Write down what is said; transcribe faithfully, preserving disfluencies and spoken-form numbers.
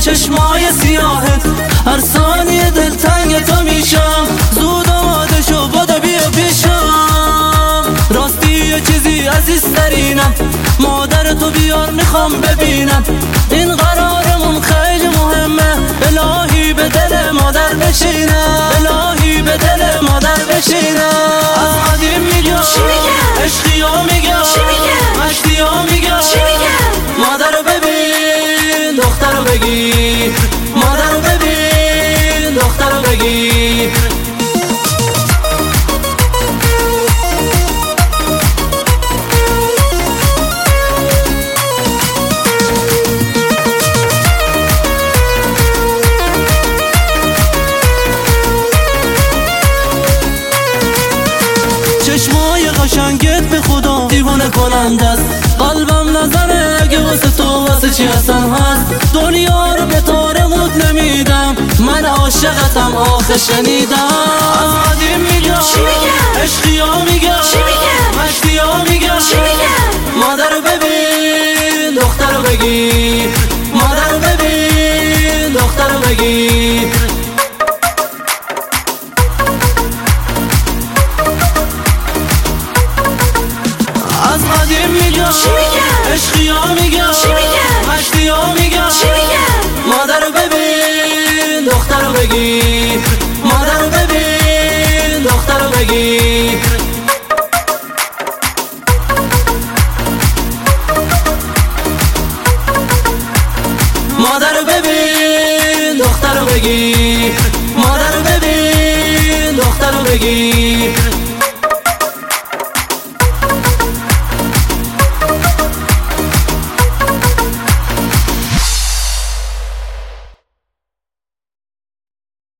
چشمای سیاهت، هر ثانیه دلتنگ تو میشم. زود آماده شو بدو بیا پیشم، راستی یه چیزی عزیزترینم، مادر تو بیار میخوام ببینم. این قرارمون خیلی مهمه، الهی به دل مادر بشینم، الهی به دل مادر بشینم. از قدیم میگم عشقی ها میگم مشتی ها میگم، مادر رو ببین دختر رو بگیر، مادر رو ببین دختر رو بگیر. چشمای قشنگت به خدا دیوانه کننده است، قلبم نظره اگه واسه تو واسه چی اصلا هست. دنیا رو به تارموت نمیدم، من عاشقتم آخه شنیدم. از قدیم میگم عشقی ها میگم مشتی ها میگم، مادر رو ببین دختر رو بگیر، مادر رو ببین دختر رو بگیر. از قدیم میگم عشقی ها میگم مشتی ها میگم، مادر رو ببین دختر رو بگیر، مادر رو ببین دختر رو بگیر. مادر رو ببین دختر رو بگیر، مادر رو ببین دختر رو بگیر.